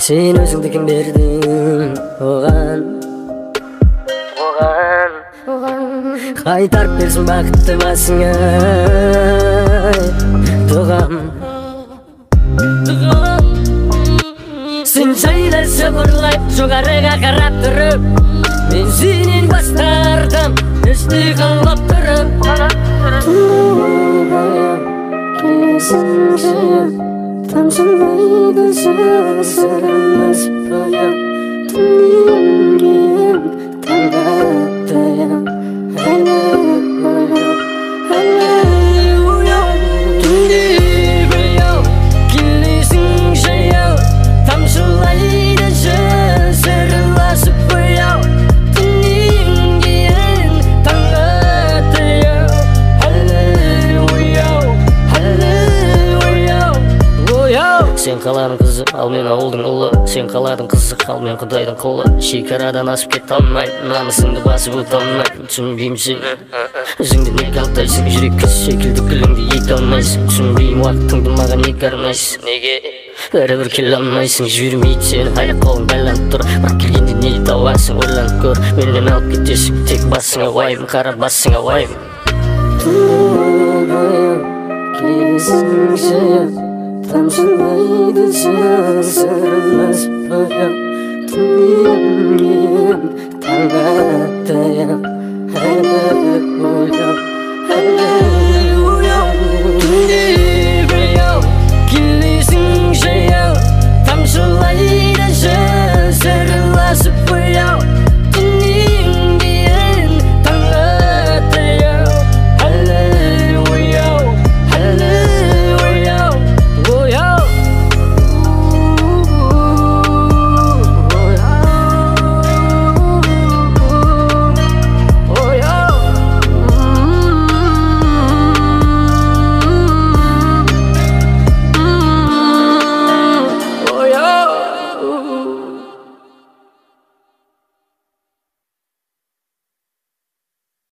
Sen özüңдү ким бердиң оған Кайтарып берсин бакытты басыңа тугам Сен жайласа бурлайт жогорыга карап туруп Мен сенен баш тартам эчти кылып туруп Тамшылайды сырымыз бояп Түннен кейін таңға аттайам Түнде бояу келесің жаяу Тамшылайды сырыласып бояу Түннен кейін таңға аттайам Сен қаладың қызы, ал мен ауылдың ұлы Сен қаладың қызық, ал мен құдайдың құлы Шекарадан асып кете алмаймын, намысыңды басып өте алмаймын Түсінбеймін сен, өзіңді неге алдайсың Жүрек кіз секілді гүліңді ете алмайсың Түсінбеймін уақытыңды маған неге арнайсың Неге бәрібір келе алмайсың Жібермейді сені, аяқ қолың байланып тұр Бірақ келгенде не табасың, ойланып көр Менен алып кетесің, тек басыңа уайым Қара басыңа уайым Тамшылайды сырыласып бояп